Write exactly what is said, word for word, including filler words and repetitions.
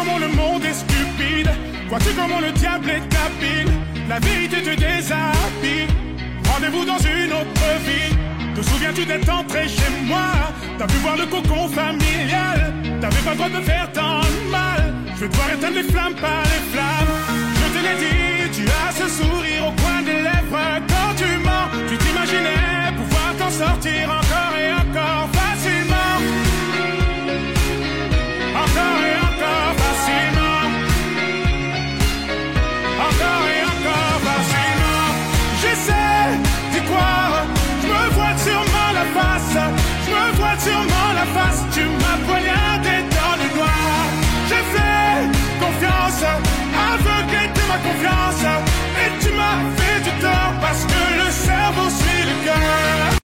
comment le monde est stupide? Vois-tu comment le diable est habile? La vérité te déshabille. Rendez-vous dans une autre vie. Te souviens-tu d'être entré chez moi? T'as pu voir le cocon familial. T'avais pas le droit de faire tant de mal. Je vais devoir éteindre les flammes par les flammes. Je te l'ai dit, tu as ce sourire au coin des lèvres. Quand tu mens, tu t'imaginais pouvoir t'en sortir encore et encore facilement. Encore et encore facilement. Encore et encore facilement. J'essaie d'y croire. Je me vois sûrement la face. Je me vois sûrement la face. Tu m'as poignardé dans le noir. J'ai fait confiance. Aveuglé de ma confiance.